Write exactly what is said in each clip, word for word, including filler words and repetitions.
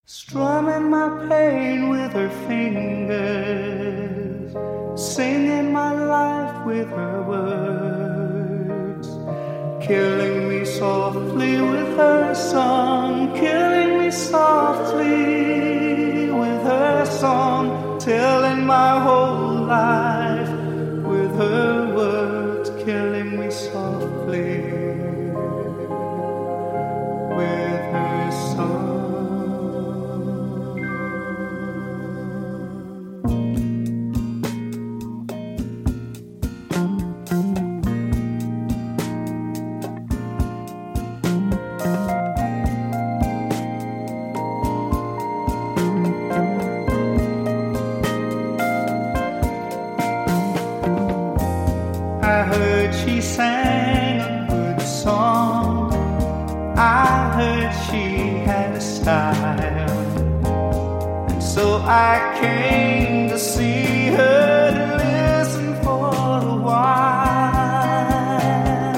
Strumming my pain with her fingers, singing my life with her words, killing me softly with her song, killing me softly with her song, telling my whole life with her words, killing me softly with her song. I heard she sang a good song, I heard she had a style, and so I came to see her, to listen for a while.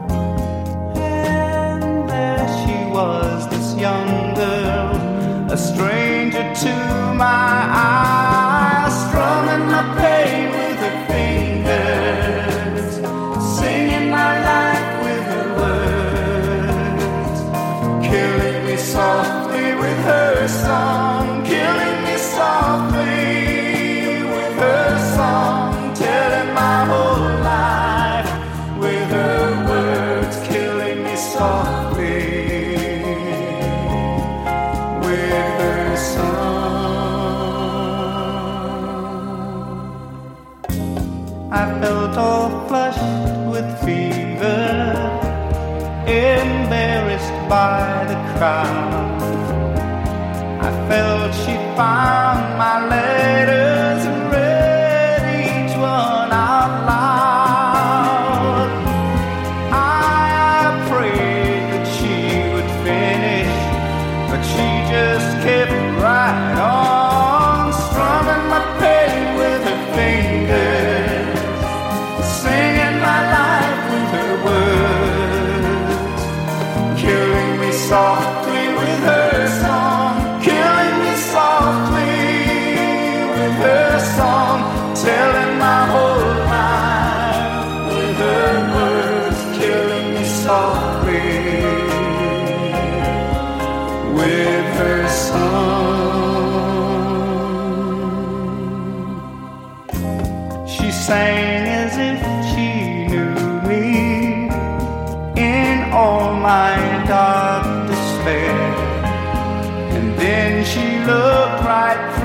And there she was, this young girl, a stranger to my eyes, strumming my pain with her fingers, singing my life with her words, killing me softly with her song, killing me softly with her song, telling my whole life with her words, killing me softly with her song. I felt all flushed with fever, embarrassed by the crowd. I felt she found my letters and read each one out loud. I prayed that she would finish, but she just kept right on, strumming my pain with her fingers, singing my life with her words, killing me softly with her song, killing me softly with her song, telling my whole life with her words, killing me softly with her song. She sang as if she knew me in all my dark despair, and then she looked right